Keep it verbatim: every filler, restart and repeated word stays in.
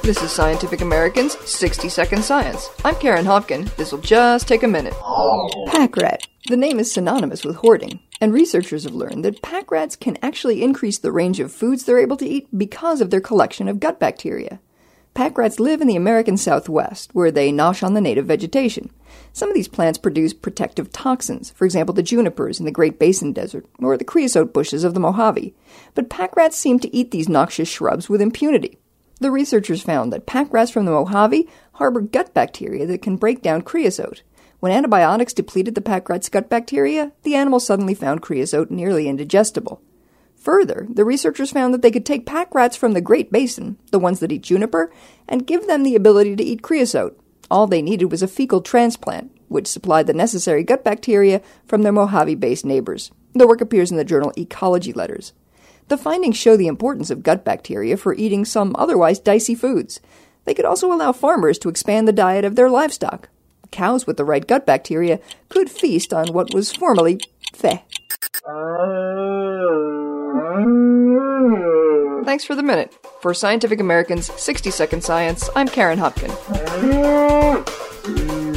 This is Scientific American's sixty second Science. I'm Karen Hopkin. This'll just take a minute. Pack rat. The name is synonymous with hoarding, and researchers have learned that pack rats can actually increase the range of foods they're able to eat because of their collection of gut bacteria. Pack rats live in the American Southwest, where they nosh on the native vegetation. Some of these plants produce protective toxins, for example the junipers in the Great Basin Desert, or the creosote bushes of the Mojave. But pack rats seem to eat these noxious shrubs with impunity. The researchers found that pack rats from the Mojave harbor gut bacteria that can break down creosote. When antibiotics depleted the pack rat's gut bacteria, the animal suddenly found creosote nearly indigestible. Further, the researchers found that they could take pack rats from the Great Basin, the ones that eat juniper, and give them the ability to eat creosote. All they needed was a fecal transplant, which supplied the necessary gut bacteria from their Mojave-based neighbors. The work appears in the journal Ecology Letters. The findings show the importance of gut bacteria for eating some otherwise dicey foods. They could also allow farmers to expand the diet of their livestock. Cows with the right gut bacteria could feast on what was formerly feh. Thanks for the minute. For Scientific American's sixty second Science, I'm Karen Hopkin.